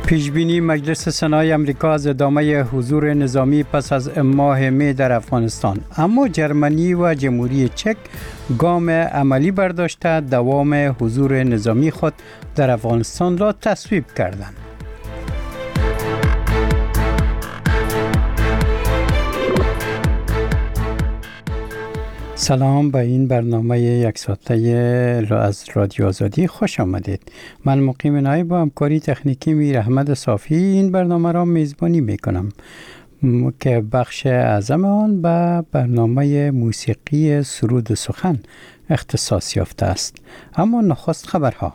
پیشبینی مجلس سنای امریکا از ادامه حضور نظامی پس از ماه می در افغانستان، اما جرمنی و جمهوری چک گام عملی برداشته دوام حضور نظامی خود در افغانستان را تصویب کردند. سلام، به این برنامه یک ساعته از رادیو آزادی خوش آمدید. من مقیم نایب با همکاری تکنیکی میر احمد صافی این برنامه را میزبانی میکنم که بخش اعظم آن به برنامه موسیقی سرود سخن اختصاص یافته است. اما نخست خبرها.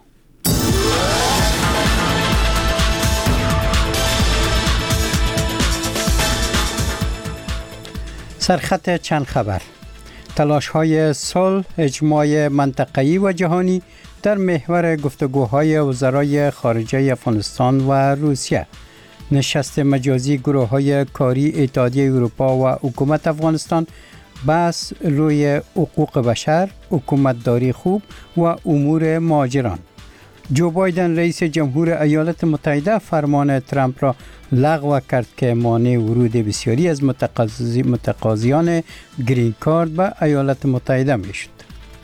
سرخط چند خبر: تلاش‌های صلح، اجماع منطقه‌ای و جهانی در محور گفتگوهای وزرای خارجه افغانستان و روسیه، نشست مجازی گروه‌های کاری اتحادیه اروپا و حکومت افغانستان، بحث روی حقوق بشر، حکومتداری خوب و امور مهاجران. جو بایدن رئیس جمهور ایالات متحده فرمان ترامپ را لغو کرد که مانع ورود بسیاری از متقاضیان گرین کارت به ایالات متحده می شد.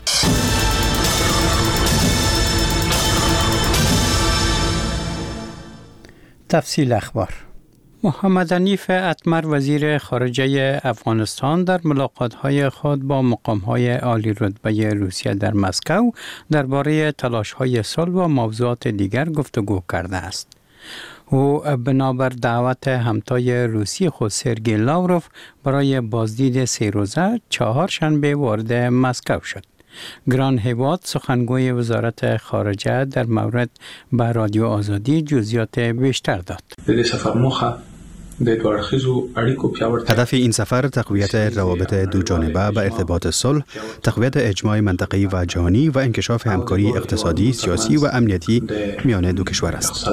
تفصیل اخبار: محمد حنیف اتمر وزیر خارجه افغانستان در ملاقات‌های خود با مقام‌های عالی رتبه روسیه در مسکو درباره تلاش‌های صلح و موضوعات دیگر گفتگو کرده است. او بنابر دعوت همتای روسی خود سرگئی لاوروف برای بازدید 3 روزه چهارشنبه وارد مسکو شد. گران هیواد سخنگوی وزارت خارجه در مورد به رادیو آزادی جزئیات بیشتر داد. هدف این سفر تقویت روابط دو جانبه و ارتباط صلح، تقویت اجماع منطقه‌ای و جهانی و انکشاف همکاری اقتصادی، سیاسی و امنیتی میان دو کشور است.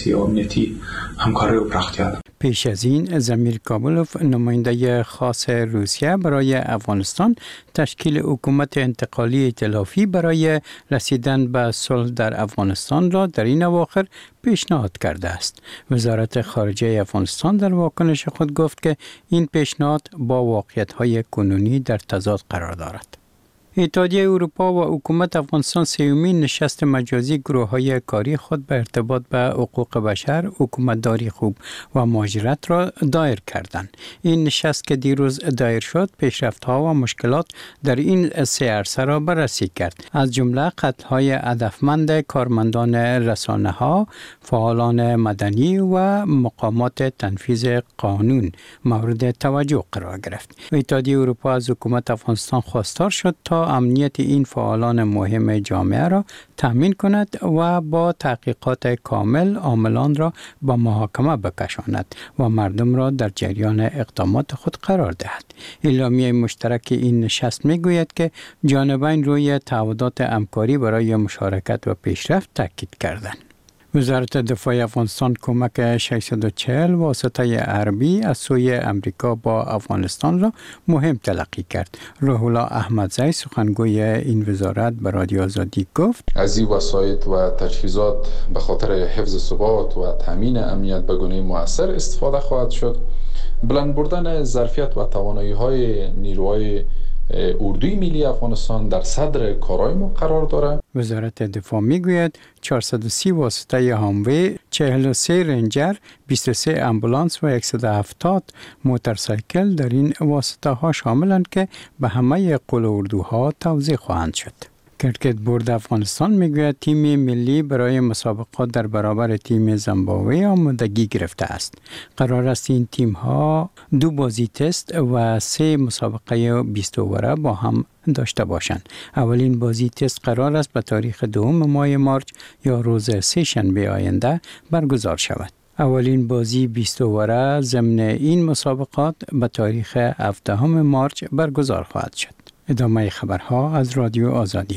پیش از این زمیر کابلوف نماینده خاص روسیه برای افغانستان تشکیل حکومت انتقالی ائتلافی برای رسیدن به صلح در افغانستان را در این اواخر پیشنهاد کرده است. وزارت خارجه افغانستان در واکنش خود گفت که این پیشنهاد با واقعیت‌های کنونی در تضاد قرار دارد. اتحادیه اروپا و حکومت افغانستان سومین نشست مجازی گروه‌های کاری خود به ارتباط به حقوق بشر، حکومتداری خوب و مهاجرت را دایر کردند. این نشست که دیروز دایر شد، پیشرفت‌ها و مشکلات در این 3 عرصه را بررسی کرد، از جمله قتل‌های هدفمند کارمندان رسانه‌ها، فعالان مدنی و مقامات تنفیذ قانون مورد توجه قرار گرفت. اتحادیه اروپا از حکومت افغانستان خواستار شد تا امنیت این فعالان مهم جامعه را تأمین کند و با تحقیقات کامل عاملان را به محاکمه بکشاند و مردم را در جریان اقدامات خود قرار دهد. اعلامیه مشترک این نشست میگوید که جانبین روی تعهدات همکاری برای مشارکت و پیشرفت تاکید کردند. وزارت دفاع افغانستان کمک 640 واسطه حربی از سوی امریکا با افغانستان را مهم تلقی کرد. روح الله احمدزی سخنگوی این وزارت به رادیو آزادی گفت: از این وسایط و تجهیزات به خاطر حفظ ثبات و تامین امنیت به گونه مؤثر استفاده خواهد شد. بلند بردن ظرفیت و توانایی‌های نیروهای اردوی ملی افغانستان در صدر کارهای ما قرار دارد. وزارت دفاع میگوید 430 واسطه هاموی، 43 رنجر، 23 امبولانس و 170 موتورسایکل در این واسطه ها شاملند که به همه قول اردوها توزیع خواهند شد. کرکت بورد افغانستان میگوید تیم ملی برای مسابقات در برابر تیم زیمبابوه آمادگی گرفته است. قرار است این تیم ها 2 بازی تست و 3 مسابقه 20 اووره با هم داشته باشند. اولین بازی تست قرار است به تاریخ 2 ماه مارچ یا روز 3 شنبه آینده برگزار شود. اولین بازی 20 اووره ضمن این مسابقات به تاریخ 17 مارچ برگزار خواهد شد. ادامه خبرها از رادیو آزادی.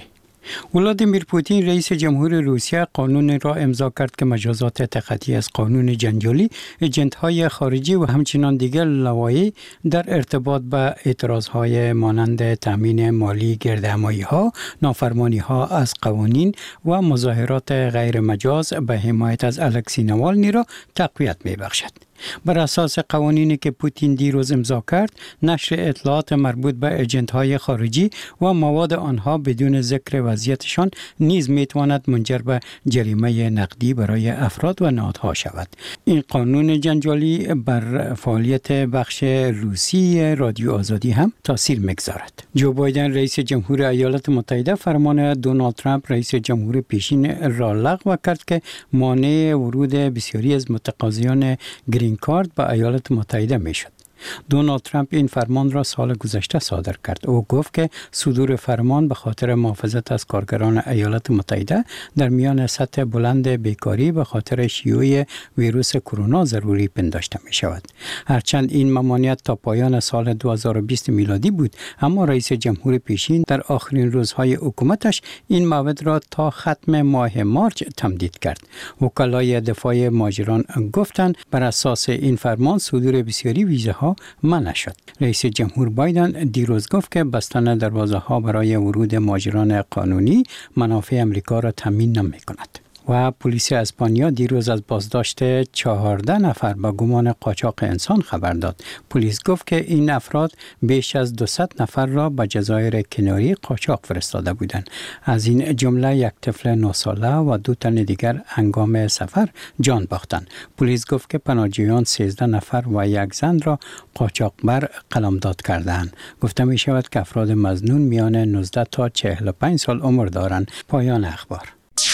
ولادیمیر پوتین رئیس جمهور روسیه قانون را امضا کرد که مجازات تخطی از قانون جنجالی ایجنت‌های خارجی و همچنین دیگر لوایح در ارتباط با اعتراض‌های مانند تامین مالی گردهمایی‌ها، نافرمانی‌ها از قوانین و مظاهرات غیر مجاز به حمایت از الکسی نوالنی را تقویت می‌بخشد. بر اساس قوانینی که پوتین دیروز امضا کرد، نشر اطلاعات مربوط به ایجنت‌های خارجی و مواد آنها بدون ذکر وضعیتشان نیز میتواند منجر به جریمه نقدی برای افراد و نهادها شود. این قانون جنجالی بر فعالیت بخش روسی رادیو آزادی هم تاثیر میگذارد. جو بایدن رئیس جمهور ایالات متحده فرمان دونالد ترامپ رئیس جمهور پیشین را لغو کرد که مانع ورود بسیاری از متقاضیان گرین کارت به ایالات متحده می شد. دونالد ترامپ این فرمان را سال گذشته صادر کرد. او گفت که صدور فرمان به خاطر محافظت از کارگران ایالات متحده در میان سطح بلند بیکاری به خاطر شیوع ویروس کرونا ضروری پنداشته می شود. هرچند این ممانعت تا پایان سال 2020 میلادی بود، اما رئیس جمهور پیشین در آخرین روزهای حکومتش این موعد را تا ختم ماه مارچ تمدید کرد. وکلای دفاع مهاجران گفتند بر اساس این فرمان صدور بسیاری ویزاها منع شد. رئیس جمهور بایدن دیروز گفت که بستن دروازه‌ها برای ورود مهاجران قانونی منافع امریکا را تامین نمی‌کند. و پلیس اسپانیا دیروز از بازداشت 14 نفر با گمان قاچاق انسان خبر داد. پلیس گفت که این افراد بیش از 200 نفر را به جزایر کناری قاچاق فرستاده بودند. از این جمله یک طفل 9 ساله و 2 تن دیگر هنگام سفر جان باختند. پلیس گفت که پناهجویان 13 نفر و یک زن را قاچاقبر قلمداد کردند. گفته می شود که افراد مظنون میان 19 تا 45 سال عمر دارند. پایان اخبار.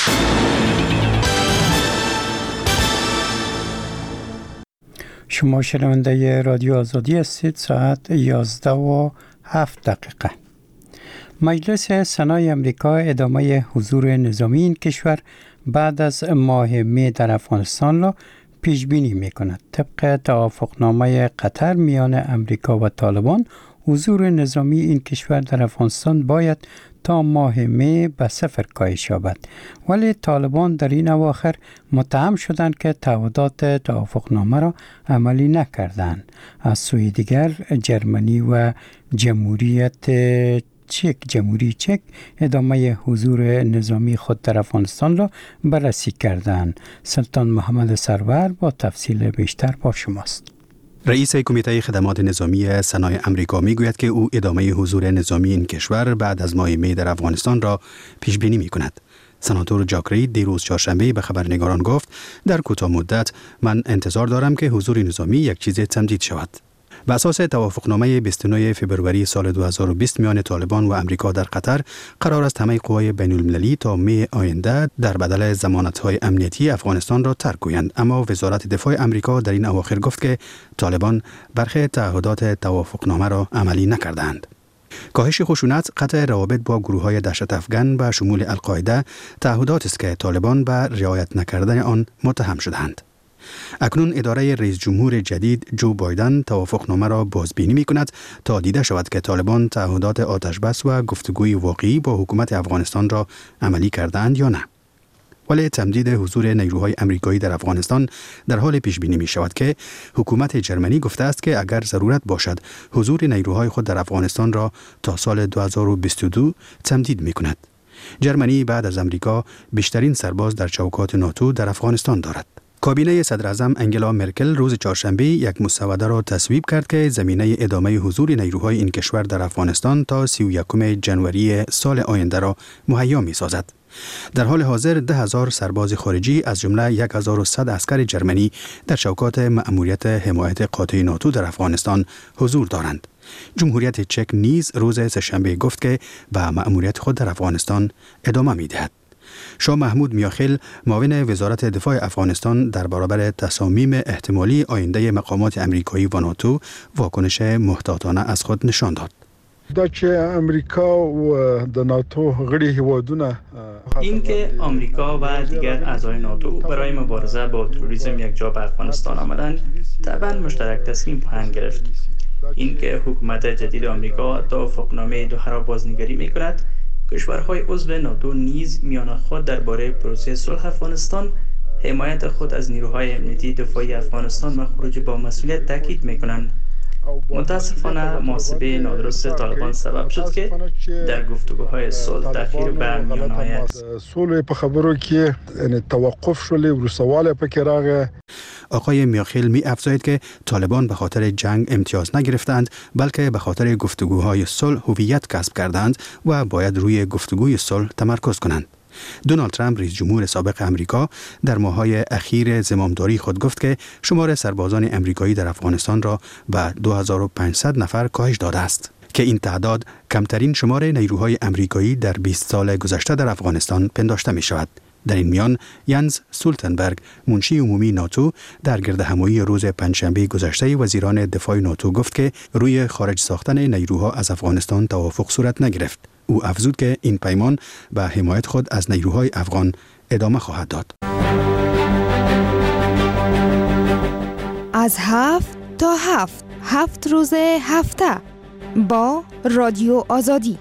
شما شنونده رادیو آزادی هستید. ساعت 11:07. مجلس سنای امریکا ادامه حضور نظامی این کشور بعد از ماه می در افغانستان را پیش بینی می کند. طبق توافقنامه قطر میان امریکا و طالبان، حضور نظامی این کشور در افغانستان باید تا ماه می به 0 کاهش یابد، ولی طالبان در این اواخر متهم شدند که تعهدات توافقنامه را عملی نکردند. از سوی دیگر جرمنی و جمهوری چک ادامه حضور نظامی خود در افغانستان را بررسی کردند. سلطان محمد سرور با تفصیل بیشتر با شماست. رئیس کمیته خدمات نظامی سنای امریکا میگوید که او ادامه حضور نظامی این کشور بعد از ماه می در افغانستان را پیش بینی می کند. سناتور جاک رید دیروز چهارشنبه به خبرنگاران گفت در کوتاه مدت من انتظار دارم که حضور نظامی یک چیز تمدید شود. بر اساس توافقنامه 29 فوریه سال 2020 میان طالبان و امریکا در قطر، قرار است همه قوای بین المللی تا می آینده در بدل ضمانت‌های امنیتی افغانستان را ترک کنند. اما وزارت دفاع امریکا در این اواخر گفت که طالبان برخی تعهدات توافقنامه را عملی نکردند. کاهش خشونت، قطع روابط با گروه‌های دهشت افغان به شمول القاعده تعهدات است که طالبان به رعایت نکردن آن متهم شدند. اکنون اداره رئیس جمهور جدید جو بایدن توافقنامه را بازبینی می کند تا دیده شود که طالبان تعهدات آتشبس و گفتگوی واقعی با حکومت افغانستان را عملی کردند یا نه. ولی تمدید حضور نیروهای امریکایی در افغانستان در حال پیش بینی می شود که حکومت جرمنی گفته است که اگر ضرورت باشد حضور نیروهای خود در افغانستان را تا سال 2022 تمدید می کند. جرمنی بعد از امریکا بیشترین سرباز در چوکات ناتو در افغانستان دارد. کابینه صدر اعظم انگلا مرکل روز چهارشنبه یک مسوده را تصویب کرد که زمینه ادامه حضور نیروهای این کشور در افغانستان تا 31 جنوری سال آینده را مهیا می‌سازد. در حال حاضر 10,000 سرباز خارجی از جمله 1,100 عسکر جرمنی در چوکات مأموریت حمایت قاطع ناتو در افغانستان حضور دارند. جمهوریت چک نیز روز سه‌شنبه گفت که به مأموریت خود در افغانستان ادامه می‌دهد. شاه محمود میاخیل معاون وزارت دفاع افغانستان در برابر تصامیم احتمالی آینده مقامات امریکایی و ناتو واکنش محتاطانه از خود نشان داد. این که آمریکا و دیگر اعضای ناتو برای مبارزه با تروریسم یک جا به افغانستان آمدند طبعا مشترک تصمیم خواهند گرفت. این که حکومت جدید آمریکا توافقنامه دوحه را بازنگری می‌کند کشورهای عضو ناتو نیز میان خود درباره پروسه صلح افغانستان، حمایت خود از نیروهای امنیتی دفاعی افغانستان و خروج با مسئولیت تاکید میکنند. متاسفانه محاسبه نادرست طالبان سبب شد که در گفتگوهای صلح تأخیر به میان آید. صلح په خبرو کې توقف شولې ورسواله پکې راغی. آقای میاخیل می افزاید که طالبان به خاطر جنگ امتیاز نگرفتند، بلکه به خاطر گفتگوهای صلح هویت کسب کردند و باید روی گفتگوی صلح تمرکز کنند. دونالد ترامپ رئیس جمهور سابق امریکا در ماه‌های اخیر زمامداری خود گفت که شمار سربازان امریکایی در افغانستان را به 2500 نفر کاهش داده است که این تعداد کمترین شمار نیروهای امریکایی در 20 سال گذشته در افغانستان پنداشته می شود. در این میان ینز استولتنبرگ منشی عمومی ناتو در گردهمایی روز پنجشنبه گذشته وزیران دفاع ناتو گفت که روی خارج ساختن نیروها از افغانستان توافق صورت نگرفت. او افزود که این پیمان به حمایت خود از نیروهای افغان ادامه خواهد داد. از 7 تا 7 روز هفته با رادیو آزادی.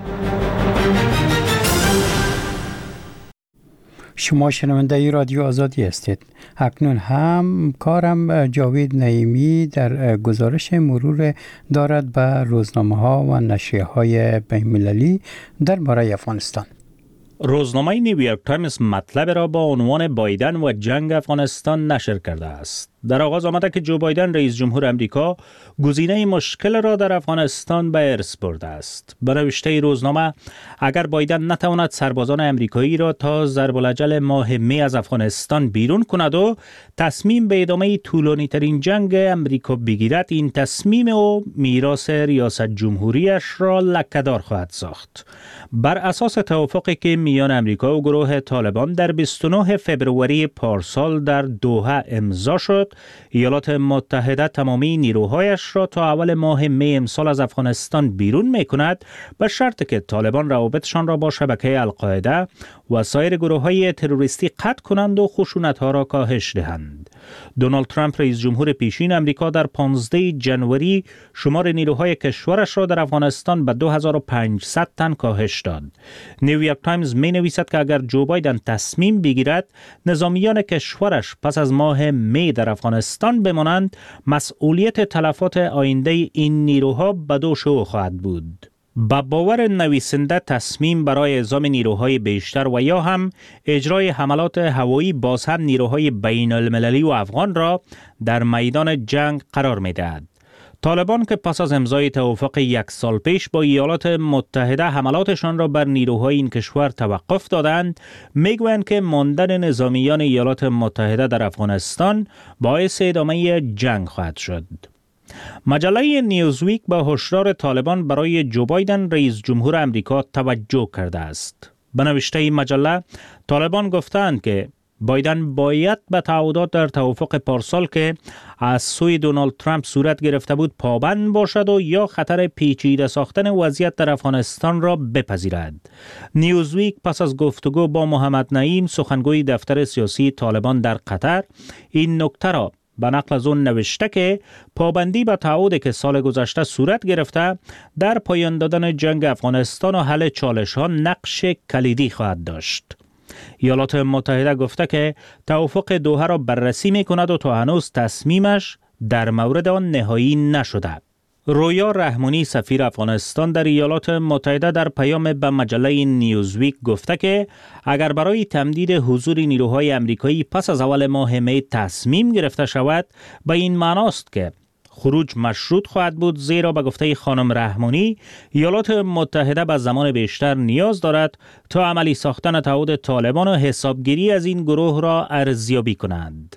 شما شنونده رادیو آزادی هستید. اکنون هم کارم جاوید نعیمی در گزارش مرور دارد به روزنامه‌ها و نشریه‌های بین‌المللی درباره افغانستان. روزنامه نیویورک تایمز مطلب را با عنوان بایدن و جنگ افغانستان نشر کرده است. در آغاز آمده که جو بایدن رئیس جمهور امریکا گزینه مشکل را در افغانستان به ارث برده است. به نوشته روزنامه اگر بایدن نتواند سربازان امریکایی را تا ضرب الاجل ماه می از افغانستان بیرون کند و تصمیم به ادامه طولانی ترین جنگ امریکا بگیرد، این تصمیم او میراث ریاست جمهوریش را لکه‌دار خواهد ساخت. بر اساس توافقی که میان امریکا و گروه طالبان در 29 فبروری پارسال در دوحه امضا شد، ایالات متحده تمامی نیروهایش را تا اول ماه می امسال از افغانستان بیرون می کند، به شرط که طالبان روابطشان را با شبکه القاعده و سایر گروه‌های تروریستی قطع کنند و خشونت‌ها را کاهش دهند. دونالد ترامپ رئیس جمهور پیشین امریکا در 15 جنوری شمار نیروهای کشورش را در افغانستان به 2500 تن کاهش داد. نیویورک تایمز می نویسد که اگر جو بایدن تصمیم بگیرد نظامیان کشورش پس از ماه می در افغانستان بمانند، مسئولیت تلفات آینده این نیروها به دوش او خواهد بود. با باور نویسنده تصمیم برای اعزام نیروهای بیشتر و یا هم اجرای حملات هوایی باز هم نیروهای بین المللی و افغان را در میدان جنگ قرار می دهد. طالبان که پس از امضای توافق 1 سال پیش با ایالات متحده حملاتشان را بر نیروهای این کشور توقف دادند، میگویند که ماندن نظامیان ایالات متحده در افغانستان باعث ادامه جنگ خواهد شد. مجله نیوزویک با هشدار طالبان برای جو بایدن رئیس جمهور امریکا توجه کرده است. به نوشته این مجله، طالبان گفتند که بایدن باید به تعهدات در توافق پارسال که از سوی دونالد ترامپ صورت گرفته بود پابند باشد و یا خطر پیچیده ساختن وضعیت در افغانستان را بپذیرد. نیوزویک پس از گفتگو با محمد نعیم سخنگوی دفتر سیاسی طالبان در قطر این نکته را به نقل از اون نوشته که پابندی به تعهدی که سال گذشته صورت گرفته در پایان دادن جنگ افغانستان و حل چالش‌ها نقش کلیدی خواهد داشت. ایالات متحده گفته که توافق دوحه را بررسی می‌کند و تا هنوز تصمیمش در مورد آن نهایی نشده. رویا رحمانی سفیر افغانستان در ایالات متحده در پیام به مجله نیوزویک گفته که اگر برای تمدید حضور نیروهای امریکایی پس از اول ماه می تصمیم گرفته شود، به این معناست که خروج مشروط خواهد بود، زیرا به گفته خانم رحمانی ایالات متحده به زمان بیشتر نیاز دارد تا عملی ساختن تعهد طالبان و حسابگیری از این گروه را ارزیابی کنند.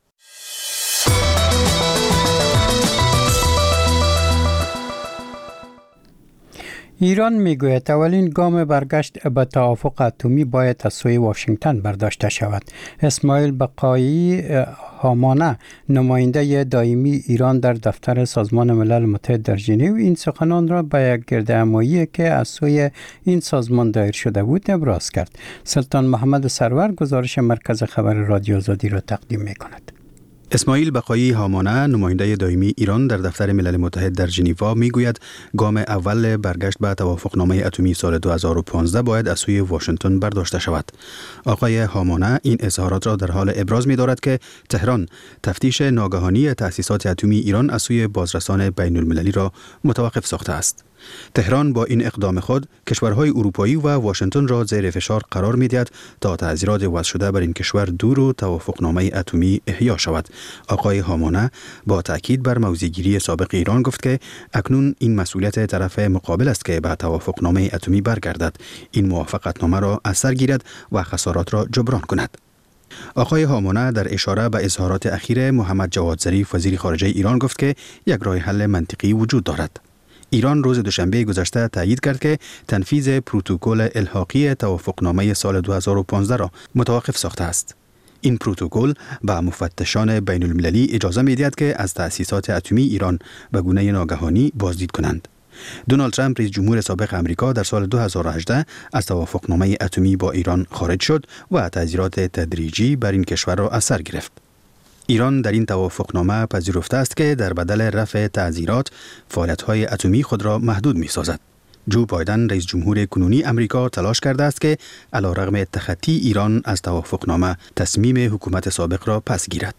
ایران میگوید اولین گام برگشت به توافق اتمی باید از سوی واشنگتن برداشته شود. اسماعیل بقایی هامانه، نماینده دائمی ایران در دفتر سازمان ملل متحد در ژنو، این سخنان را به یک گردهمایی که از سوی این سازمان دایر شده بود ابراز کرد. سلطان محمد سرور گزارش مرکز خبر رادیو آزادی را تقدیم می‌کند. اسماعیل بقایی هامانه نماینده دائمی ایران در دفتر ملل متحد در ژنو میگوید گام اول برگشت به توافقنامه اتمی سال 2015 باید از سوی واشنگتن برداشته شود. آقای هامانه این اظهارات را در حال ابراز می‌دارد که تهران تفتیش ناگهانی تأسیسات اتمی ایران از سوی بازرسان بین المللی را متوقف ساخته است. تهران با این اقدام خود کشورهای اروپایی و واشنگتن را زیر فشار قرار می‌دهد تا تعزیرات وضع شده بر این کشور دور و توافقنامه اتمی احیا شود. آقای هامانه با تأکید بر موضع‌گیری سابق ایران گفت که اکنون این مسئولیت طرف مقابل است که به توافقنامه اتمی برگردد، این موافقتنامه را از سر گیرد و خسارات را جبران کند. آقای هامانه در اشاره به اظهارات اخیر محمد جواد ظریف وزیر خارجه ایران گفت که یک راه حل منطقی وجود دارد. ایران روز دوشنبه گذشته تایید کرد که تنفیذ پروتکل الحاقی توافقنامه سال 2015 را متوقف ساخته است. این پروتکل به مفتشان بین المللی اجازه می‌دهد که از تأسیسات اتمی ایران به گونه ناگهانی بازدید کنند. دونالد ترامپ رئیس جمهور سابق آمریکا در سال 2018 از توافقنامه اتمی با ایران خارج شد و تعزیرات تدریجی بر این کشور را از سر گرفت. ایران در این توافقنامه پذیرفته است که در بدل رفع تعزیرات فعالیت‌های اتمی خود را محدود می‌سازد. جو بایدن رئیس جمهور کنونی آمریکا تلاش کرده است که علیرغم تخطی ایران از توافقنامه تصمیم حکومت سابق را پس گیرد.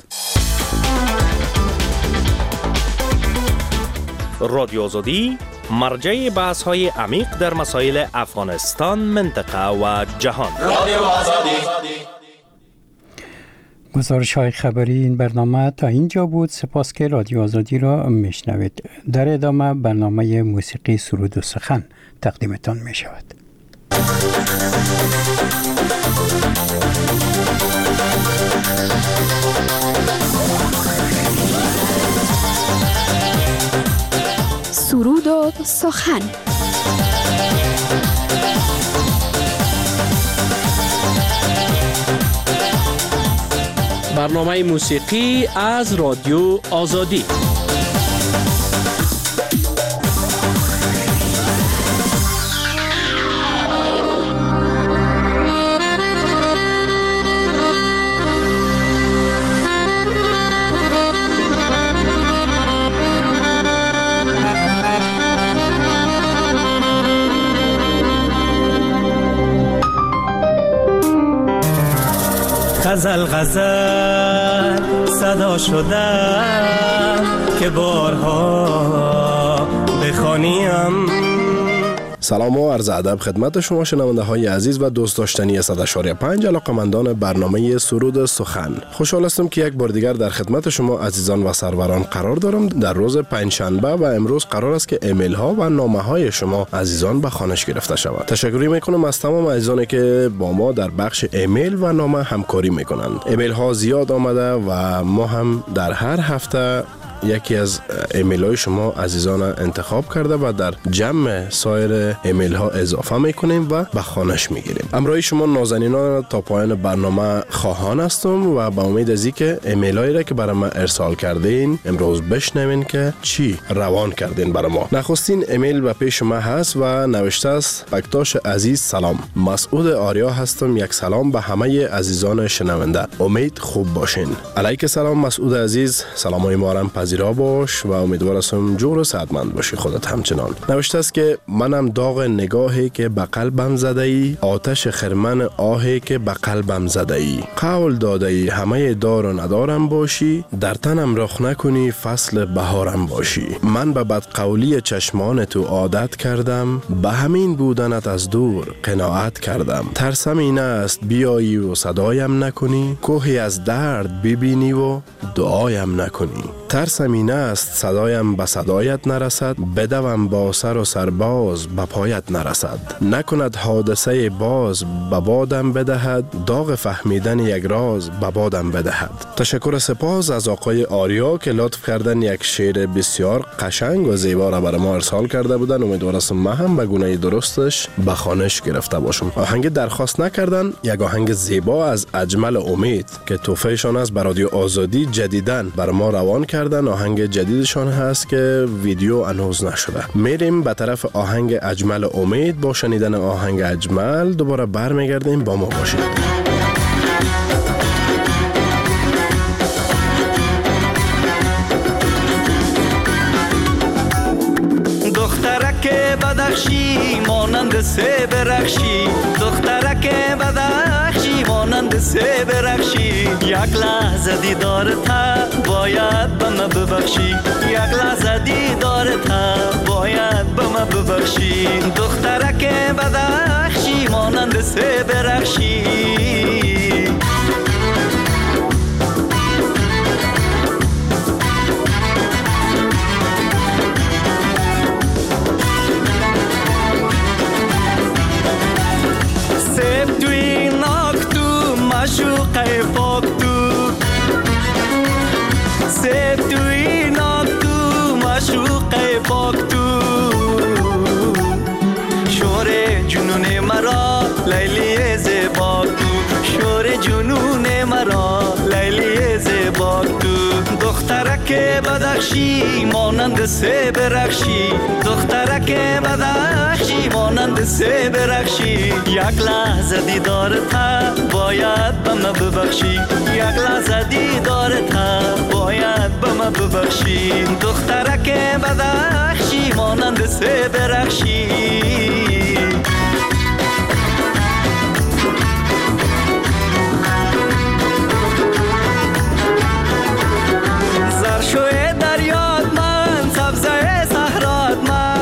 رادیو آزادی مرجع بحث‌های عمیق در مسائل افغانستان، منطقه و جهان. رادیو آزادی. گزارش‌های خبری این برنامه تا اینجا بود. سپاس که رادیو آزادی را میشنوید. در ادامه برنامه موسیقی سرود و سخن تقدیمتان می شود. سرود و سخن. برنامه موسیقی از رادیو آزادی. غزل غزل صدا شده که بارها بخوانیم. سلام و عرض ادب خدمت شما شنونده های عزیز و دوست داشتنی 100.5 علاقه‌مندان برنامه سرود سخن. خوشحال هستم که یک بار دیگر در خدمت شما عزیزان و سروران قرار دارم. در روز پنجشنبه و امروز قرار است که ایمیل ها و نامه های شما عزیزان به خوانش گرفته شود. تشکر میکنم از تمام عزیزانی که با ما در بخش ایمیل و نامه همکاری میکنند. ایمیل ها زیاد آمده و ما هم در هر هفته یکی از ایمیل های شما عزیزان انتخاب کرده و در جمع سایر ایمیل ها اضافه میکنیم و به خوانش میگیریم. همراه شما نازنینان تا پایان برنامه خواهان هستم و با امید از اینکه ایمیل هایی را که برای ما ارسال کردین امروز بشنوین که چی روان کردین برای ما. نخستین ایمیل به پیش ما هست و نوشته است: بکتاش عزیز سلام، مسعود آریا هستم. یک سلام به همه عزیزان شنونده، امید خوب باشین. علیک سلام مسعود عزیز، سلامای ما را پذیرا باش و امیدوار هستم جور و صحتمند باشی خودت همچنان. نوشته است که منم داغ نگاهی که به قلبم زده ای، آتش خرمن آهی که به قلبم زده ای، قول داده ای همه دار و ندارم باشی، در تنم رخ نکنی فصل بهارم باشی. من به بدقولی چشمان تو عادت کردم، به همین بودنت از دور قناعت کردم. ترسم این است بیایی و صدایم نکنی، کوهی از درد ببینی و دعایم نکنی. ترسم این است صدایم به صدایت نرسد، بدوم با سر و سرباز به پایت نرسد. نکند حادثه باز به بادم بدهد، داغ فهمیدن یک راز به بادم بدهد. تشکر سپاس از آقای آریا که لطف کردن یک شعر بسیار قشنگ و زیبا را برای ما ارسال کرده بودن. امیدوارم من هم به گونه درستش به خوانش گرفته باشم. آهنگ درخواست نکردن، یک آهنگ زیبا از اجمل امید که توفیشان است بر رادیو آزادی جدیداً برای ما روان کردن. آهنگ جدیدشان هست که ویدیو هنوز نشده. میریم به طرف آهنگ اجمل امید. با شنیدن آهنگ اجمل دوباره برمیگردیم، با ما باشید. بدخشی مانند سه برخشی دخترک بدخشی مانند سه برخشی یک لحظه دیدارت باید به من ببخشی یک لحظه دیدارت باید به من ببخشی دخترک بدخشی مانند سه برخشی سیب توی ناک تو مشوقه پاک تو سیب توی ناک تو مشوقه پاک تو شور جنون مرا لیلی زیباک تو شور جنون مرا لیلی زیباک تو دخترک بدخشی مانند سه برخشی دخترک بدخشی مانند سه برخشی یک لحظه دیدارت باید به من ببخشی یک لحظه دیدارت باید به من ببخشی دخترک بدخشی مانند سه برخشی زرشوی دریاد من سبزه صحرات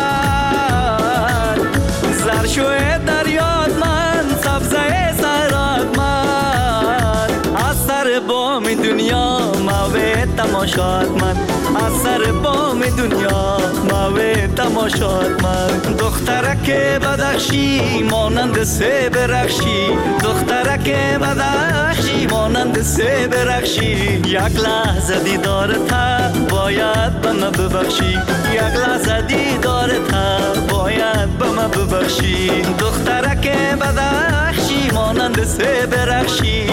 من زرشوی دریاد من سبزه صحرات من از سر بام دنیا موه تماشات من از سر بام دنیا موه تماشات من دخترک بدخشی مانند سه برخشی دخترک بدخشی مانند سه برخشی یک لحظه دیدارت باید به من ببخشی یک لحظه دیدارت باید به من ببخشی دخترک بدخشی مانند سه برخشی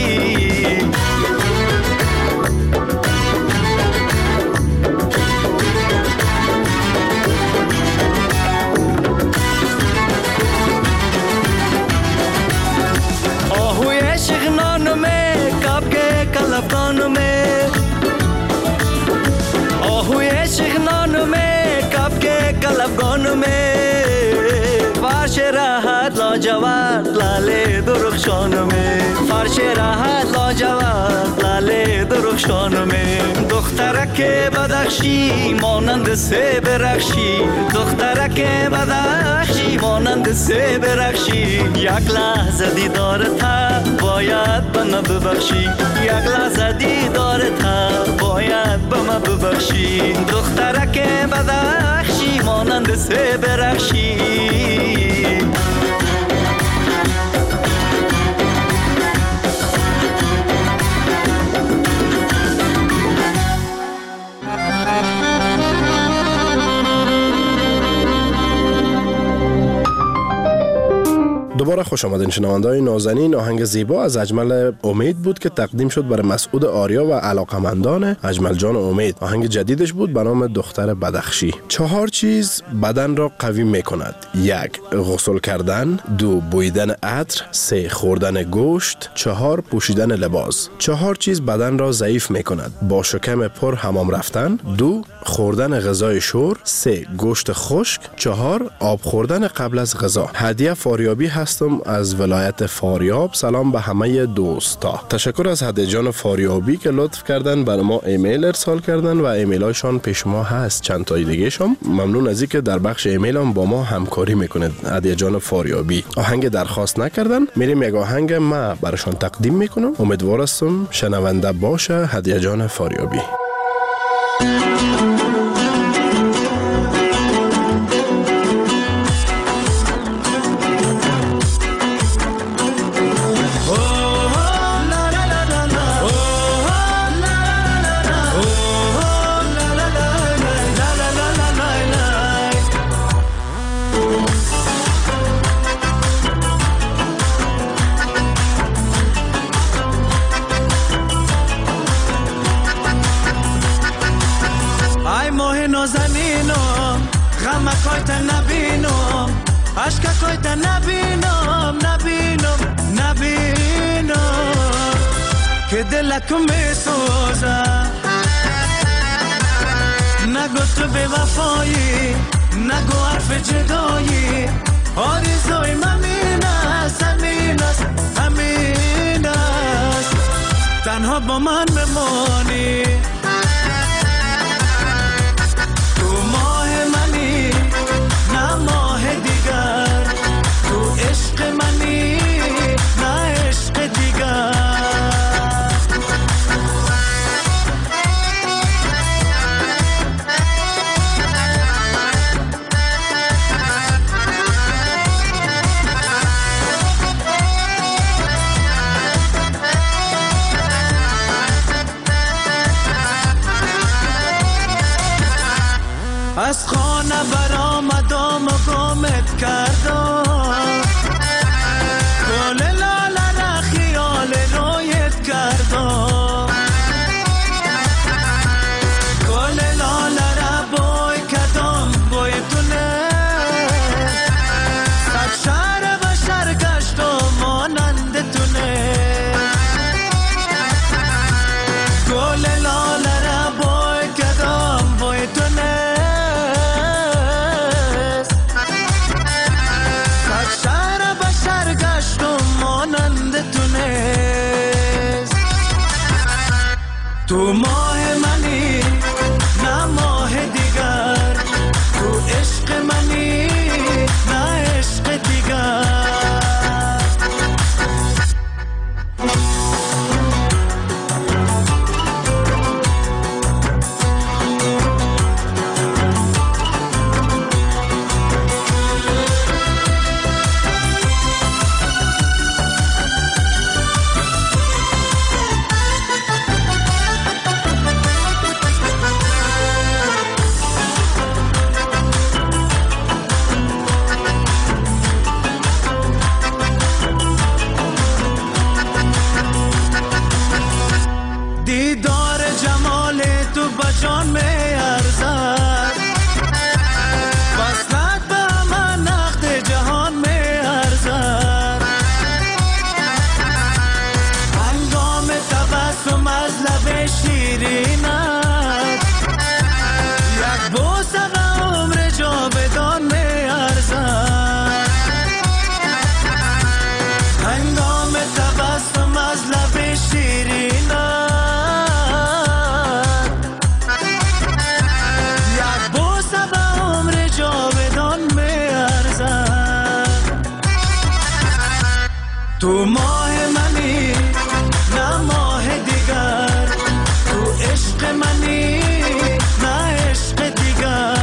آهوی شغنانو می کب که کلفانو می آهوی شغنانو می کب که کلفانو می فرش راحت لاجواد لاله درخشانو می فرش راحت لاجواد لاله درخشانو می دخترک بدخشی مانند سه برخشی دخترک بدخشی مانند سه برخشی یک لحظه دیدارت باید به من ببخشی یک لحظه دیدارت باید به من ببخشی دخترک بدخشی مانند سه برخشی دوباره خوش آمدین شنونده‌های نازنین. آهنگ زیبا از اجمل امید بود که تقدیم شد برای مسعود آریا و علاقمندان اجمل جان امید. آهنگ جدیدش بود به نام دختر بدخشی. 4 چیز بدن را قوی می‌کند. 1. غسل کردن. 2. بویدن عطر. 3. خوردن گوشت. 4. پوشیدن لباس. 4 چیز بدن را ضعیف می‌کند. با شکم پر حمام رفتن. 2. خوردن غذای شور. 3. گوشت خشک. 4. آب خوردن قبل از غذا. هدیه فاریابی هستم از ولایت فاریاب. سلام به همه دوستا. تشکر از هدیه جان فاریابی که لطف کردن برای ما ایمیل ارسال کردن و ایمیل هاشون پیش ما هست. چند تای دیگه شم ممنون از اینکه در بخش ایمیل هم با ما همکاری میکنید. هدیه جان فاریابی آهنگ درخواست نکردن، میریم یک آهنگ ما براشون تقدیم میکنم. امیدوار هستم شنونده باشه. هدیه جان فاریابی. دلک می سوزه نگو تو به وفایی نگو حرف جدایی آرزوی همین است همین است همین است تنها با من بمانی تو ماه منی نه ماه دیگر تو عشق منی نه عشق دیگر از خانه برآمدم و گمت کردم گل لاله را خیال رویت کردم گل لاله را بوی کردم بوی تونه صد شهر بشر گشتم مانند تونه گل لاله را بوی کردم بوی تونه تو ماه منی نه ماه دیگر تو عشق منی نه عشق دیگر دیدار جمال تو بجان می ارزد وصلت به من نقد جهان می ارزد هنگام تبسم از لب شیرینت یک بوسه به عمر جاودان می ارزد هنگام تبسم از لب شیرینت تو ماه منی نه ماه دیگر تو عشق منی نه عشق دیگر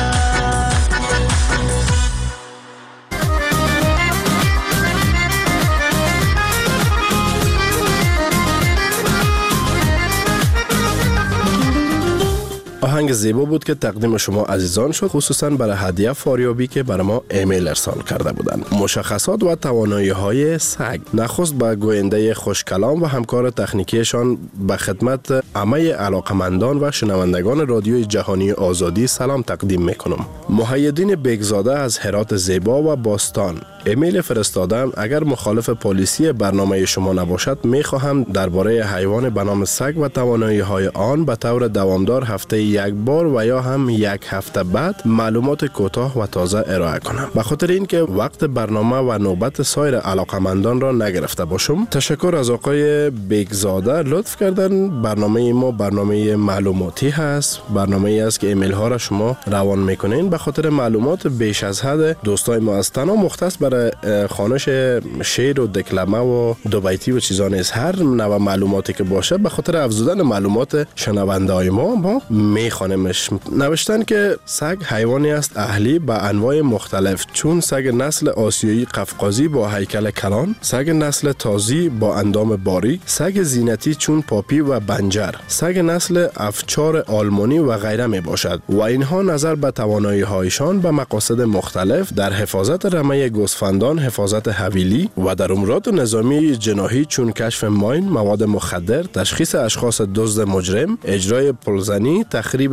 آهنگ زیبا بود که تقدیم شما عزیزان شد، خصوصا برای هدیه فاریابی که برای ما ایمیل ارسال کرده بودند. مشخصات و توانایی‌های سگ. نخست به گوینده خوشکلام و همکار تکنیکیشان به خدمت همه علاقمندان و شنوندگان رادیوی جهانی آزادی سلام تقدیم میکنم. محیدین بیگزاده از هرات زیبا و باستان ایمیل فرستادم. اگر مخالف پلیسی برنامه شما نباشد میخواهم درباره حیوان به نام سگ و توانایی‌های آن به طور دوامدار هفته یک بار و یا هم یک هفته بعد معلومات کوتاه و تازه ارائه کنم. به خاطر اینکه وقت برنامه و نوبت سایر علاقمندان را نگرفته باشم، تشکر از آقای بیگزاده. لطف کردن برنامه ما برنامه معلوماتی هست، برنامه ای است که ایمیل ها را شما روان میکنین. به خاطر معلومات بیش از حد دوستای ما از تنها مختص برای خوانش شعر و دکلمه و دو بیتی و چیزا نیست. هر نوع معلوماتی که باشه به خاطر افزودن معلومات شنونده های ما میخوانمش. نوشتن که سگ حیوانی است اهلی به انواع مختلف، چون سگ نسل آسیایی قفقازی با هیکل کلان، سگ نسل تازی با اندام باریک، سگ زینتی چون پاپی و بنجر، سگ نسل افچار آلمانی و غیره می باشد و اینها نظر به توانایی هایشان به مقاصد مختلف در حفاظت رمه گوسفندان، حفاظت حویلی و در امورات نظامی جناحی چون کشف ماین، مواد مخدر، تشخیص اشخاص دزد مجرم، اجرای پلزنی، تخریب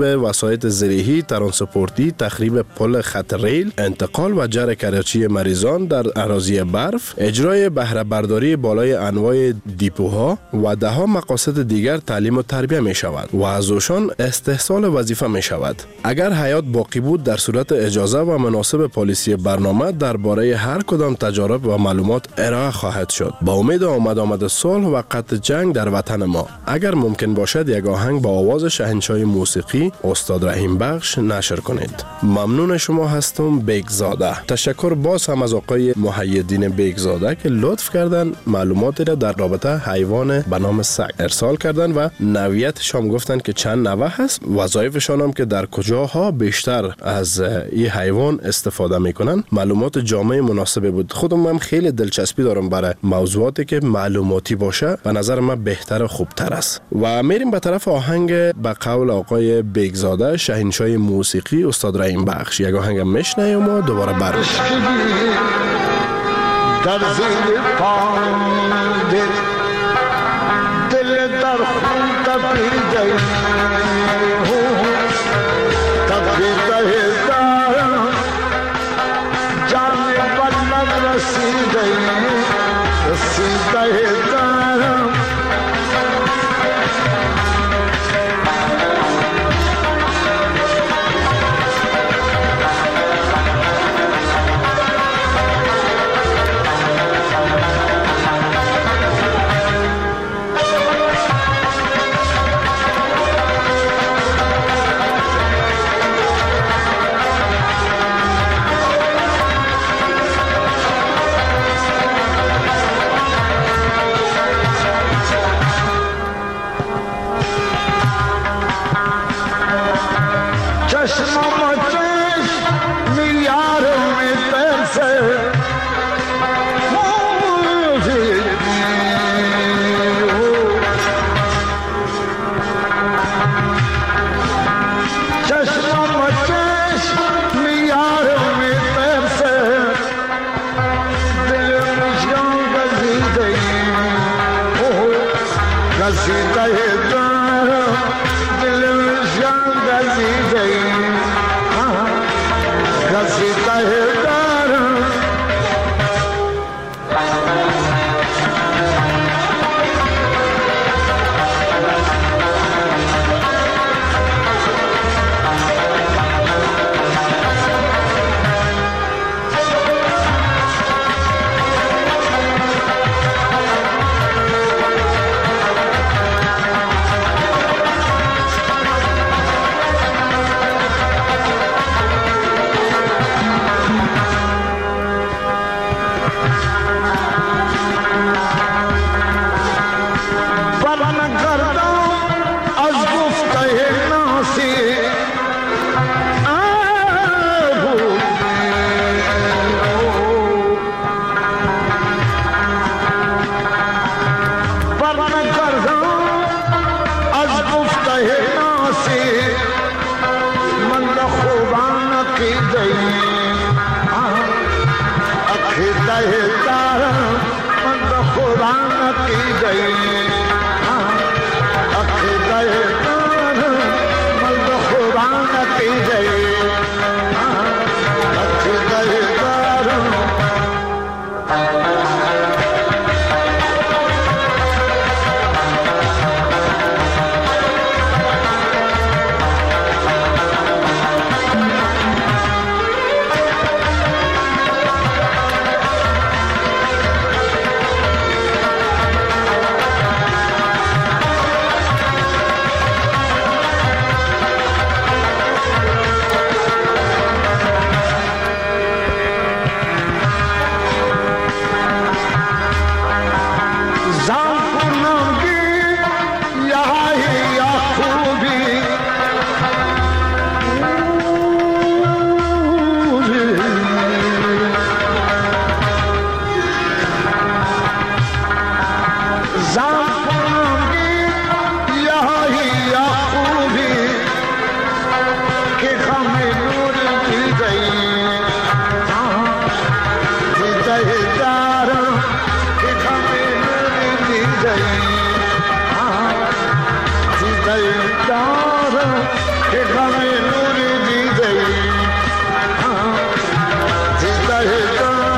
وسایط زرهی، ترانسپورتی، تخریب پل خط ریل، انتقال و جر کرچی مریضان در اراضی برف، اجرای بهره برداری بالای انواع دیپوها و دهها مقاصد دیگر تعلیم و تربیه می شود و از اوشان استحصال وظیفه می شود. اگر حیات باقی بود در صورت اجازه و مناسب پالیسی برنامه درباره هر کدام تجارب و معلومات ارائه خواهد شد. با امید آمد صلح و قطع جنگ در وطن ما. اگر ممکن باشد یک آهنگ با آواز شاهنشاه موسیقی استاد رحیم بخش نشر کنید. ممنون شما هستم بیگزاده. تشکر باز هم از آقای محیدین بیگزاده که لطف کردن معلوماتی را در رابطه حیوان به نام سگ ارسال کردن و نوعیتش هم گفتن که چند نوع هست، وظایفشان هم که در کجاها بیشتر از این حیوان استفاده میکنن. معلومات جامع مناسبی بود. خودم هم خیلی دلچسپی دارم برای موضوعاتی که معلوماتی باشه، به نظر من بهتر و خوبتر است. و میریم به طرف آهنگ به قول آقای بیگزاده شاهنشاه موسیقی استاد رحیم بخش. یک آهنگ میشنویم و دوباره برمیگردیم. در زیر پاند دل در خون تپیده تپیده دارم جان بلد رسیده دارم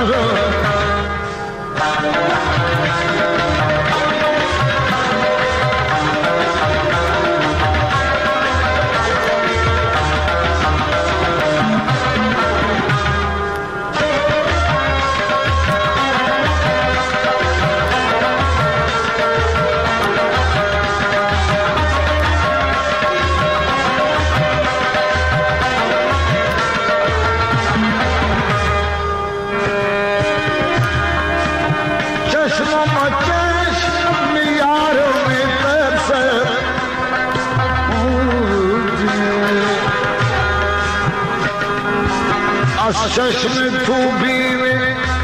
چشم تو بینی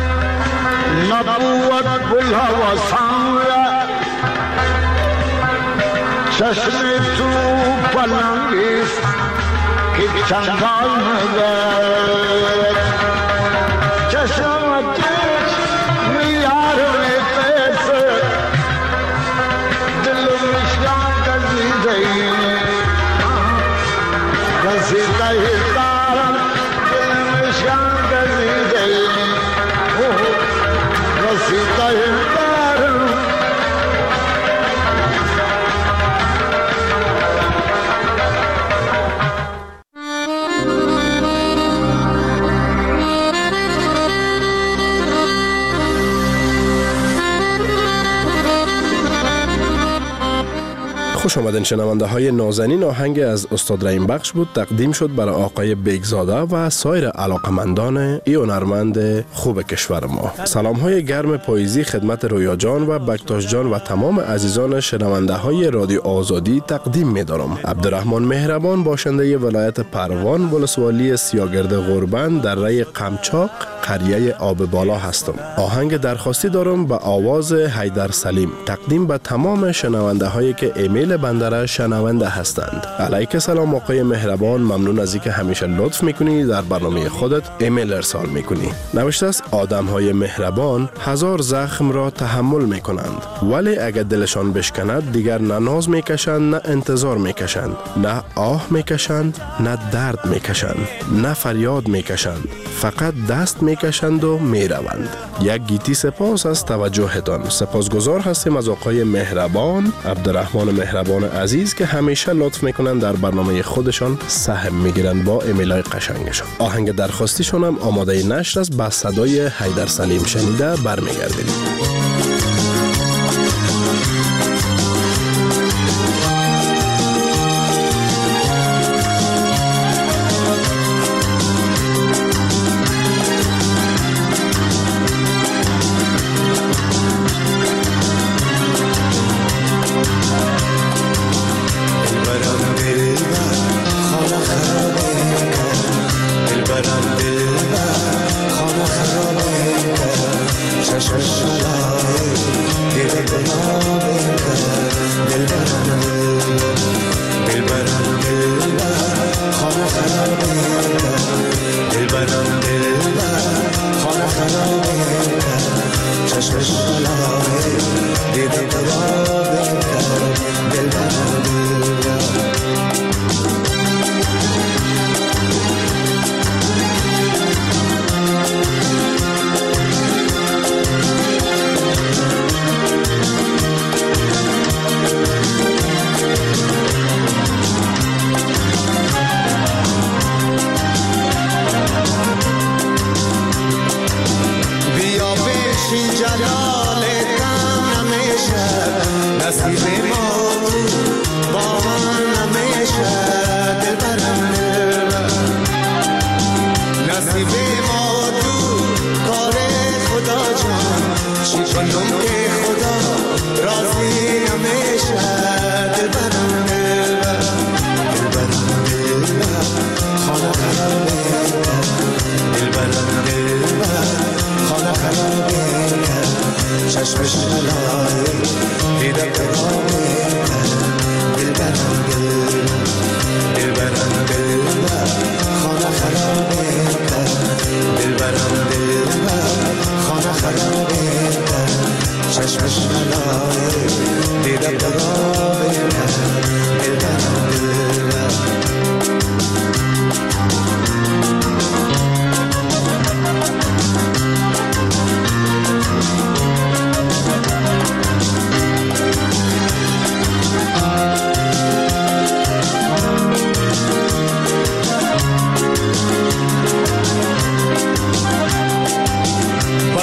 نبوت گل هوا سانگه چشم تو پلنگیست که چنگال نگه چشم میار میپیسه دل مشکان گزیده گزیده دارم خوش آمدین شنونده های نازنین. آهنگ از استاد رحیم بخش بود، تقدیم شد برای آقای بیگزاده و سایر علاقمندان ای هنرمند خوب کشور ما. سلام های گرم پاییزی خدمت رویا جان و بکتاش جان و تمام عزیزان شنونده های رادیو آزادی تقدیم می دارم. عبدالرحمن مهربان، باشنده ولایت پروان، ولسوالی سیاگرد غربند در ری قمچاق، قریه آب بالا هستم. آهنگ درخواستی دارم به آواز حیدر سلیم، تقدیم به تمام شنونده هایی که ایمیل بنده شنونده هستند. علیک سلام آقای مهربان، ممنون از اینکه همیشه لطف میکنی در برنامه خودت ایمیل ارسال میکنی. نوشته است آدم های مهربان هزار زخم را تحمل میکنند، ولی اگر دلشان بشکند دیگر نه ناز میکشند نه انتظار میکشند، نه آه میکشند نه درد میکشند، نه فریاد میکشند، فقط دست میکشند و میروند. یک گیتی سپاس از توجهتان. سپاسگزار هستیم از آقای مهربان، عبدالرحمن مهربان عزیز که همیشه لطف میکنن در برنامه خودشان سهم میگیرن با ایمیلای قشنگشان. آهنگ درخواستیشون هم آماده نشر است، با صدای حیدر سلیم شنیده برمیگردیم. شش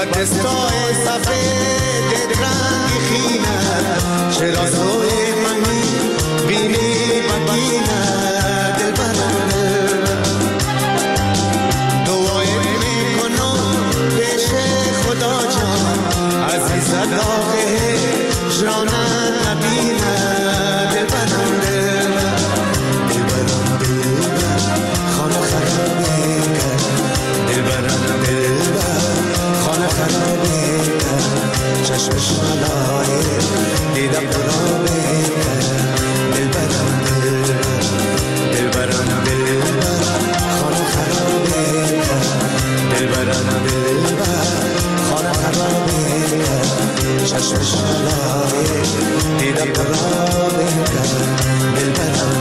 دستای سفید رنگی خینه شرازوی منی بینی بگینه دل برم دوای میکنم پیش خدا جان عزیز داغه جانه نبینه دل برم دل برم خانه خرابه دل برم خانه خرابه چشمش ملایه دیدم قرابه دل برم دل برم خانه خرابه دل برم خانه خرابه چشمش ملایه دیدم قرابه دل برم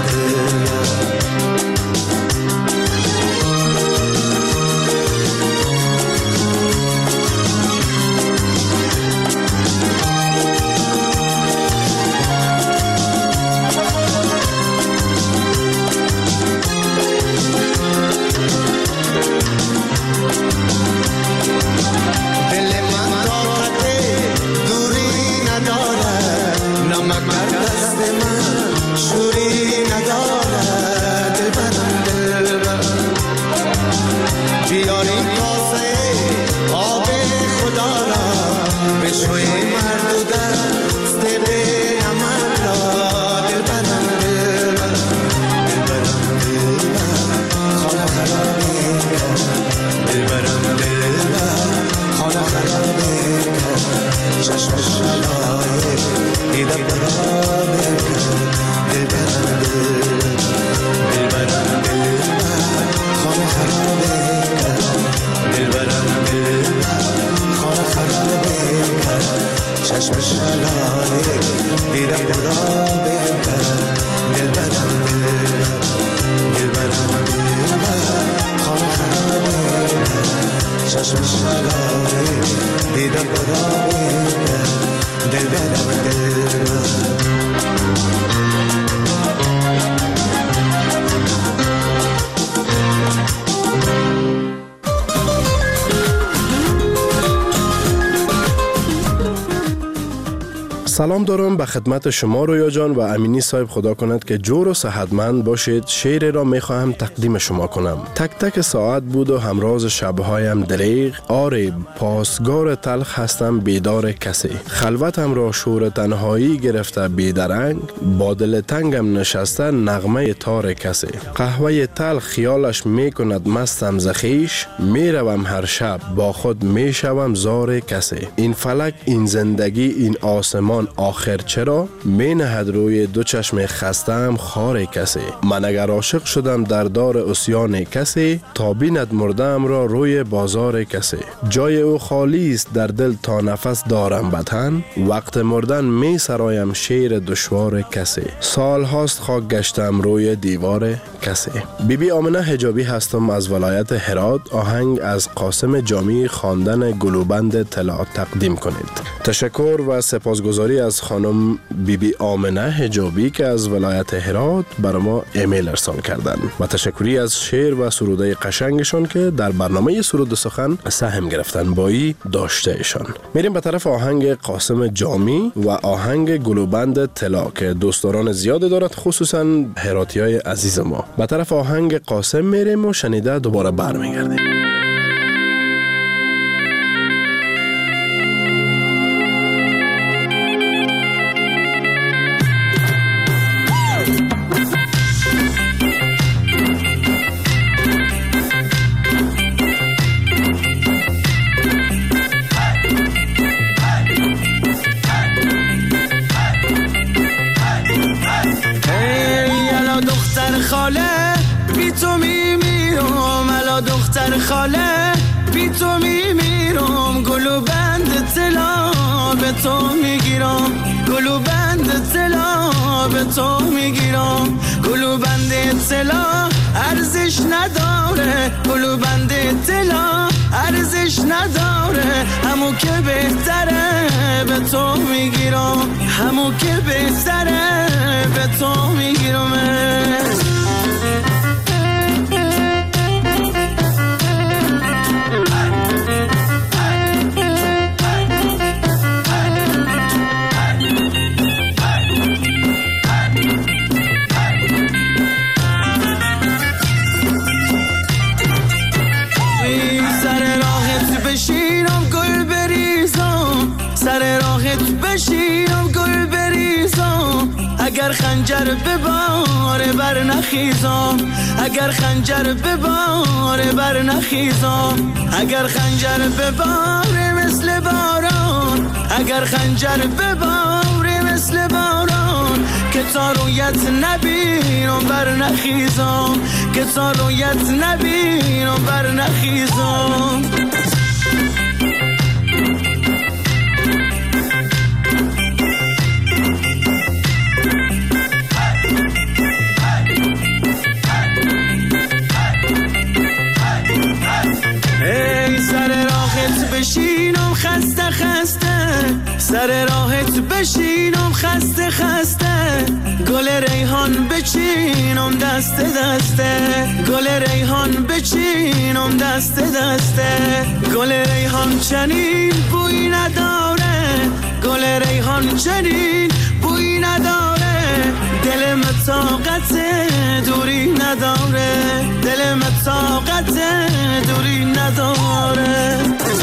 سلام دارم به خدمت شما رویا جان و امینی صاحب. خدا کند که جور و صحتمند باشید. شعر را میخواهم تقدیم شما کنم. تک تک ساعت بود و همراز شبهایم دریغ، آری پاسگار تلخ هستم بیدار کسی، خلوتم را شور تنهایی گرفته بیدرنگ، با دل تنگم نشسته نغمه تار کسی، قهوه تلخ خیالش میکند مستم زخیش، میروم هر شب با خود میشوم زار کسی، این فلک این زندگی این آسمان آخر چرا می نهد روی دو چشم خستم خار کسی، من اگر عاشق شدم در دار اسیان کسی، تا بیند مردم را روی بازار کسی، جای او خالی است در دل تا نفس دارم بطن، وقت مردن می سرایم شیر دشوار کسی، سال هاست خاک گشتم روی دیوار کسی. بیبی آمنه حجابی هستم از ولایت هرات. آهنگ از قاسم جامی خواندن گلوبند طلا تقدیم کنید. تشکر و سپاسگزاری از خانم بیبی آمنه حجابی که از ولایت هرات برای ما ایمیل ارسال کردن و تشکری از شعر و سروده قشنگشان که در برنامه سرود سخن سهم گرفتن بایی داشته ایشان. میریم به طرف آهنگ قاسم جامی و آهنگ گلوبند طلا که دوستداران زیاد دارد، خصوصا هراتیای عزیز ما. به طرف آهنگ قاسم میریم و شنیده دوباره برمیگردیم. خاله بی تو میمیرم، گلوبند طلا به تو میگیرم، گلوبند طلا به تو میگیرم، گلوبند طلا ارزش نداره، گلوبند طلا ارزش نداره، همو که بهتره به تو میگیرم، همو که بهتره به تو میگیرم. سر راهت بشینم گل بریزم اگر خنجر بباره بر نخیزم اگر خنجر بباره بر نخیزم اگر خنجر بباره مثل باران اگر خنجر بباره مثل باران که تا رویت نبینم بر نخیزم که تا رویت نبینم بر نخیزم بشینم خسته خسته سر راهت بشینم خسته خسته گل ریحان بچینم دست دسته گل ریحان بچینم دست دسته گل ریحان چنین بوی نداره گل ریحان چنین بوی نداره دلم طاقت دوری نداره دلم طاقت دوری نداره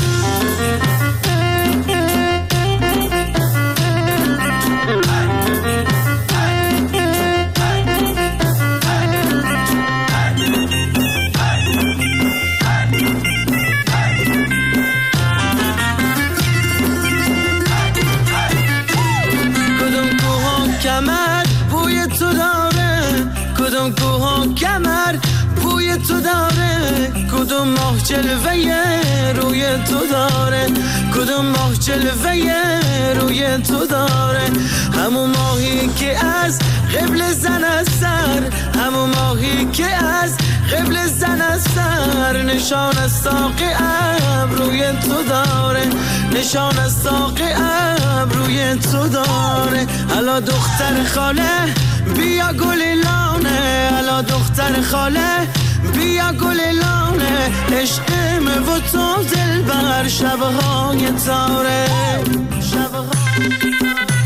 کمر بوی تو داره کدوم ماه جلوه روی تو داره کدوم ماه جلوه روی تو داره همون ماهی که از قبل زن از سر همون ماهی که از قبل زن از سر نشان از ساق ابروی تو داره نشان از ساق ابروی تو داره الا دختر خاله بیا گل لانه الا دختر خاله بیا گل لانه عشقم و تو دل بر شبهای تاره شبهای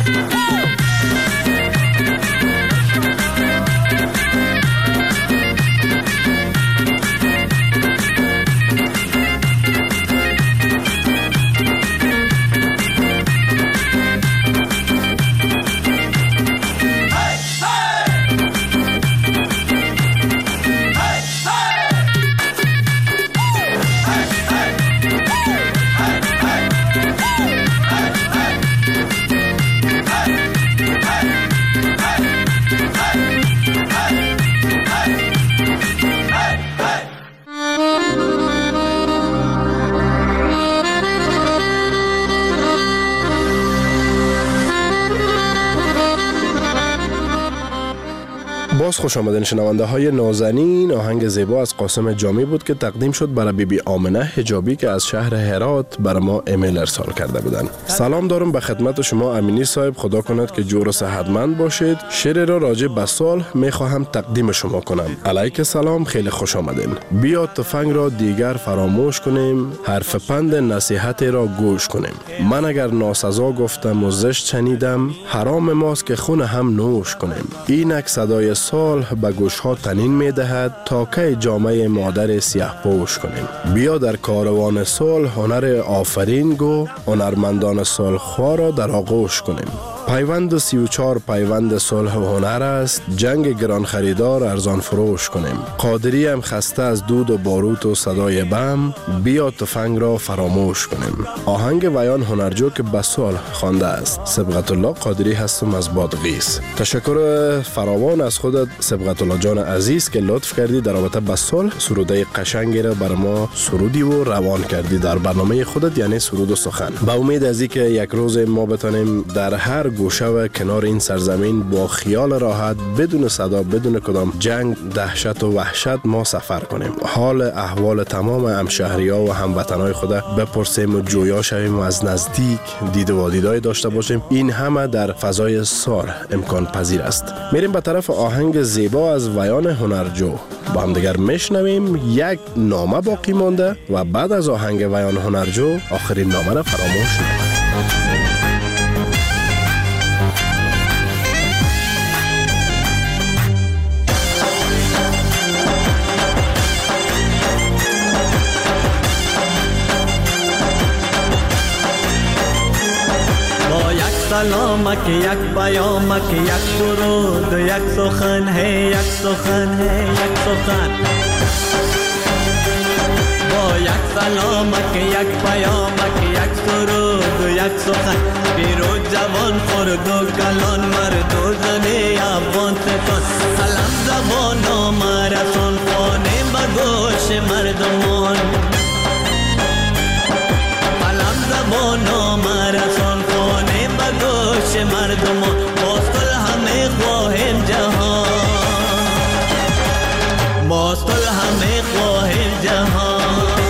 باز خوش آمدین شنونده های نازنین. آهنگ زیبا از قاسم جامی بود که تقدیم شد برای بیبی آمنه حجابی که از شهر هرات برای ما ایمیل ارسال کرده بودن. سلام دارم به خدمت شما امینی صاحب، خدا کند که جور و صحتمند باشید. شعر را راجع به سال می خواهم تقدیم شما کنم. علیک سلام، خیلی خوش آمدین. بیا تفنگ را دیگر فراموش کنیم، حرف پند نصیحت را گوش کنیم. من اگر ناسزا گفتم و زشت شنیدم، حرام ماست که خون هم نوش کنیم. اینک صدای سال به گوش ها تنین می دهد تا که جامعه مادر سیاه پوش کنیم. بیا در کاروان سال هنر آفرین گو، هنرمندان سال خواه را در آغوش کنیم. پیوند 34 پیوند صلح و هنر است، جنگ گران خریدار ارزان فروش کنیم. قادری هم خسته از دود و باروت و صدای بم، بیا تفنگ را فراموش کنیم. آهنگ ویان هنرجو که به سال خوانده است. سبقت الله قادری هستم از بادغیس. تشکر فراوان از خودت سبقت الله جان عزیز که لطف کردی در رابطه با سال سروده قشنگی را بر ما سرودی و روان کردی در برنامه خودت، یعنی سرود و سخن. با امید از اینکه یک روز ما بتونیم در هر گوشه و کنار این سرزمین با خیال راحت بدون صدا بدون کدام جنگ دهشت و وحشت ما سفر کنیم، حال احوال تمام همشهری‌ها و هموطنای خود بپرسیم و جویا شویم و از نزدیک دید و دیدار داشته باشیم. این همه در فضای سال امکان پذیر است. میریم به طرف آهنگ زیبا از ویان هنرجو. با هم دیگر میشنویم. یک نامه باقی مانده و بعد از آهنگ ویان هنرجو آخرین نامه را فراموش نکنید. سلامک یک پیامک یک درود و یک سخن ہے یک سخن ہے یک سخن با یک سلامک یک پیامک یک درود و یک سخن پیرو جوان خرد و کلان مرد و زنی افغان ستان سلام زبان و مرسان خانه بگوش مردمان سلام زبان و مرسان خانه بگوش مردمان باستل همه خواهیم جهان باستل همه خواهیم جهان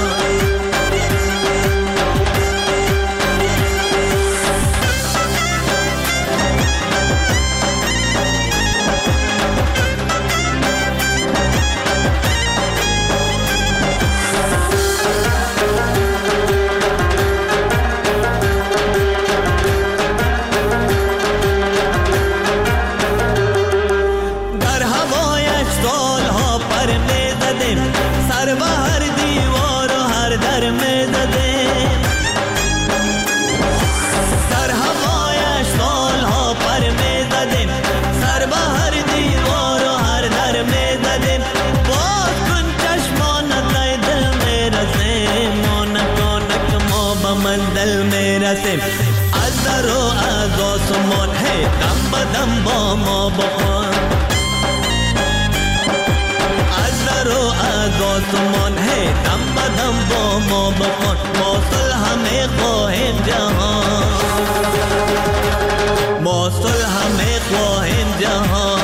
از در و از آسمان هی دم بدم با ما بخوان از در و از آسمان هی دم بدم با ما بخوان موصل همه خواهیم جهان موصل همه خواهیم جهان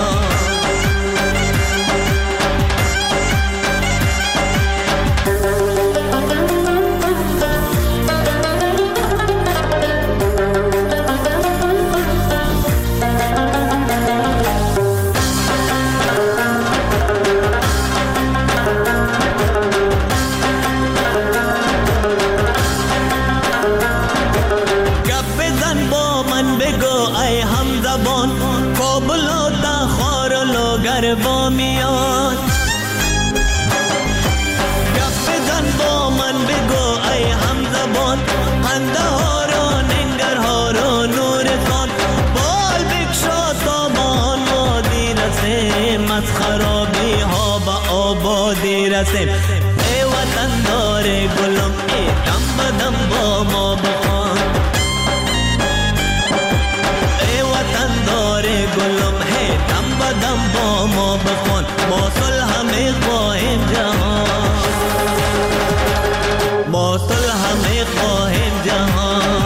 با میاد گپ بزن با من بگو ای همزبان خنده ها رو ننگرها رو نورستان بال بکشا تا با آبادی رسیم از خرابی ها به آبادی رسیم ای وطن دار گلم ای دم بدم با ما بخوان ای وطن دار گلم ای دم بدم با ما بخوان موصل همه خواهیم جهان موصل همه خواهیم جهان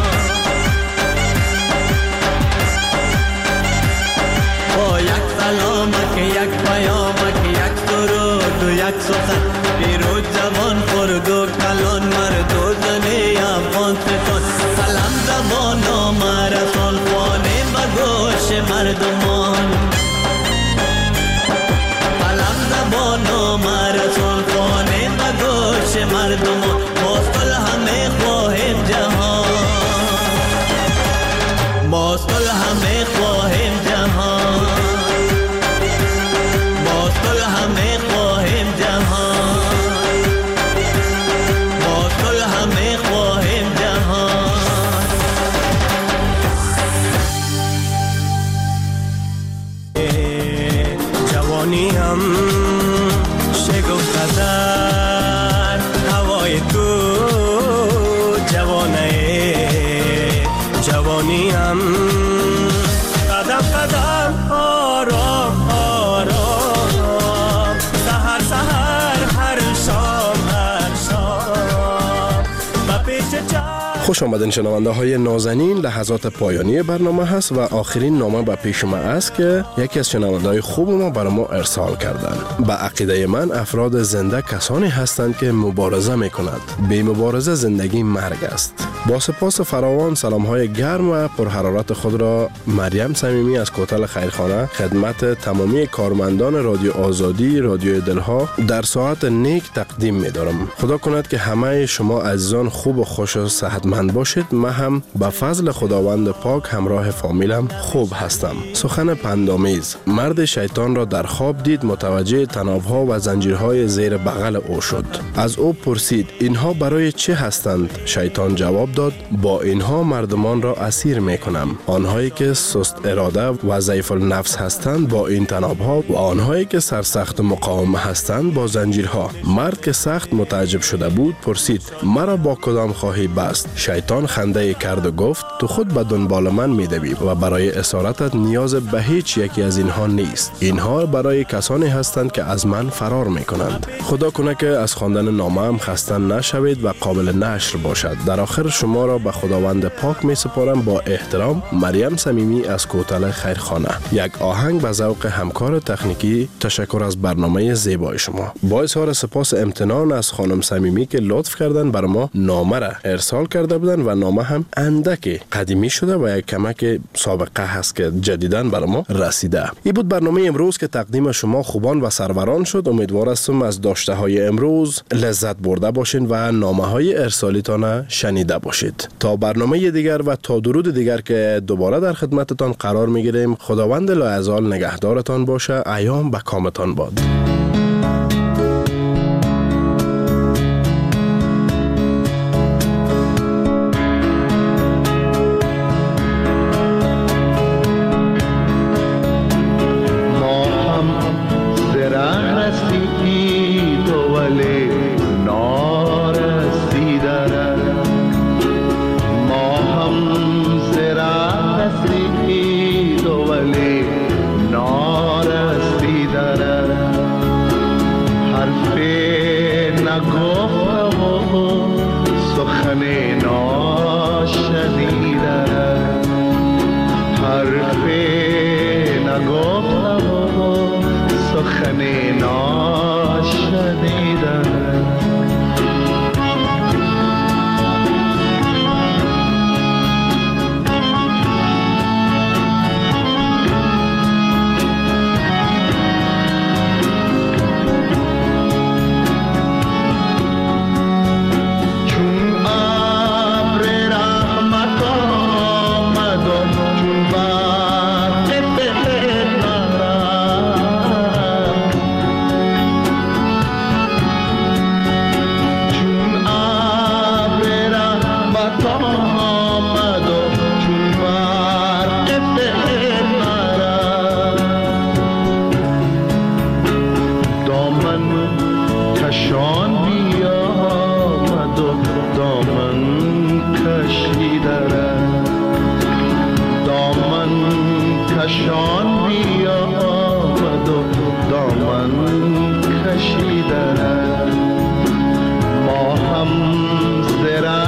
با یک سلامک یک پیامک یک درود و یک سخن پیرو جوان خرد و کلان مرد و زنی افغان ستان سلام زبان و مرسان خانه بگوش مردمان بانو مرسون خانه بگوش مردمان موصل همه خواهیم جهان موصل همه خواهیم جهان موصل همه خواهیم جهان موصل همه خواهیم جهان جوانی هم شگفت‌زار هوای تو جوانی هم قدم قدم آرام آرام سحر سحر هر شام با پیش خوش آمدین شنونده های نازنین. لحظات پایانی برنامه هست و آخرین نامه به پیش ما است که یکی از شنونده های خوب ما برای ما ارسال کردن. به عقیده من افراد زنده کسانی هستند که مبارزه می کند. بی مبارزه زندگی مرگ است. با سپاس فراوان سلام های گرم و پرحرارت خود را مریم صمیمی از کوتل خیرخانه خدمت تمامی کارمندان رادیو آزادی رادیو دلها در ساعت نیک تقدیم می دارم. خدا کند که همه شما عزیزان خوب و خوش و صحتمند صحتمند باشید. من هم به فضل خداوند پاک همراه فامیلم خوب هستم. سخن پندآمیز. مرد شیطان را در خواب دید، متوجه طناب‌ها و زنجیرهای زیر بغل او شد. از او پرسید اینها برای چه هستند؟ شیطان جواب داد با اینها مردمان را اسیر میکنم. آنهایی که سست اراده و ضعیف النفس هستند با این طناب‌ها و آنهایی که سرسخت مقاومه هستند با زنجیرها. مرد که سخت متعجب شده بود پرسید مرا با کدام خواهی بست؟ شیطان خنده کرد و گفت تو خود به دنبال من می‌دوی و برای اسارتت نیاز به هیچ یکی از اینها نیست. اینها برای کسانی هستند که از من فرار میکنند. خدا کنه که از خواندن نامه هم خسته نشوید و قابل نشر باشد. در آخر شما را به خداوند پاک می سپارم. با احترام، مریم صمیمی از کوتل خیرخانه. یک آهنگ به ذوق همکار تکنیکی. تشکر از برنامه زیبای شما. با اظهار سپاس امتنان از خانم صمیمی که لطف کردن بر ما نامه را ارسال کرده بودن و نامه هم اندک قدیمی شده و یک کمک سابقه هست که جدیداً بر ما رسیده. این بود برنامه امروز که تقدیم شما خوبان و سروران شد. امیدوار هستم از داشته های امروز لذت برده باشین و نامه های ارسالیتان شنیده باشید. تا برنامه دیگر و تا درود دیگر که دوباره در خدمتتان قرار میگیریم، خداوند لایزال نگهدارتان باشه. ایام به کامتان باد. کشان بیامد و دامن کشیدن ما هم زرا